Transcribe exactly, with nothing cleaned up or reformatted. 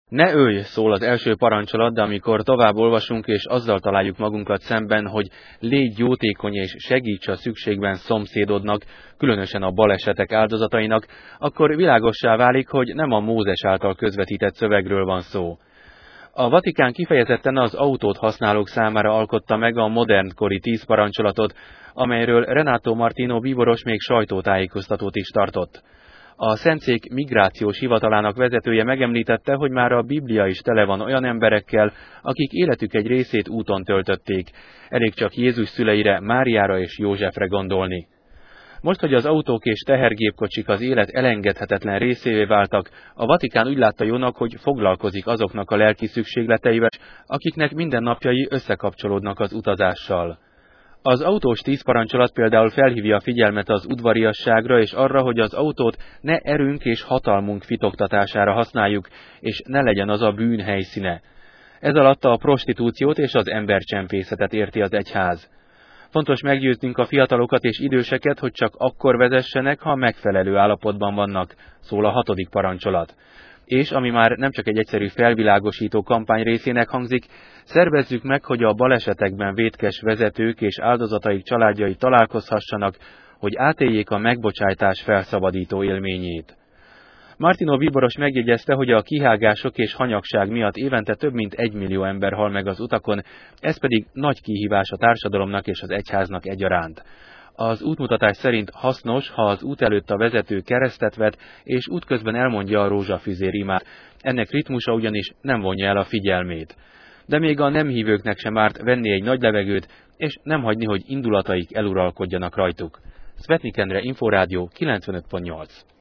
Ne ölj, szól az első parancsolat, de amikor tovább olvasunk és azzal találjuk magunkat szemben, hogy légy jótékony és segíts a szükségben szomszédodnak, különösen a balesetek áldozatainak, akkor világossá válik, hogy nem a Mózes által közvetített szövegről van szó. A Vatikán kifejezetten az autót használók számára alkotta meg a modernkori tíz parancsolatot, amelyről Renato Martino bíboros még sajtótájékoztatót is tartott. A Szentszék migrációs hivatalának vezetője megemlítette, hogy már a Biblia is tele van olyan emberekkel, akik életük egy részét úton töltötték. Elég csak Jézus szüleire, Máriára és Józsefre gondolni. Most, hogy az autók és tehergépkocsik az élet elengedhetetlen részévé váltak, a Vatikán úgy látta jónak, hogy foglalkozik azoknak a lelki szükségleteivel, akiknek mindennapjai összekapcsolódnak az utazással. Az autós tíz parancsolat például felhívja a figyelmet az udvariasságra és arra, hogy az autót ne erőnk és hatalmunk fitoktatására használjuk, és ne legyen az a bűn helyszíne. Ez alatt a prostitúciót és az embercsempészetet érti az egyház. Fontos meggyőznünk a fiatalokat és időseket, hogy csak akkor vezessenek, ha megfelelő állapotban vannak, szól a hatodik parancsolat. És, ami már nem csak egy egyszerű felvilágosító kampány részének hangzik, szervezzük meg, hogy a balesetekben vétkes vezetők és áldozataik családjai találkozhassanak, hogy átéljék a megbocsájtás felszabadító élményét. Martino bíboros megjegyezte, hogy a kihágások és hanyagság miatt évente több mint egy millió ember hal meg az utakon, ez pedig nagy kihívás a társadalomnak és az egyháznak egyaránt. Az útmutatás szerint hasznos, ha az út előtt a vezető keresztet vet, és útközben elmondja a rózsafüzér imát. Ennek ritmusa ugyanis nem vonja el a figyelmét. De még a nem hívőknek sem árt venni egy nagy levegőt, és nem hagyni, hogy indulataik eluralkodjanak rajtuk. Svetnik Endre, Inforádió kilencvenöt pont nyolc.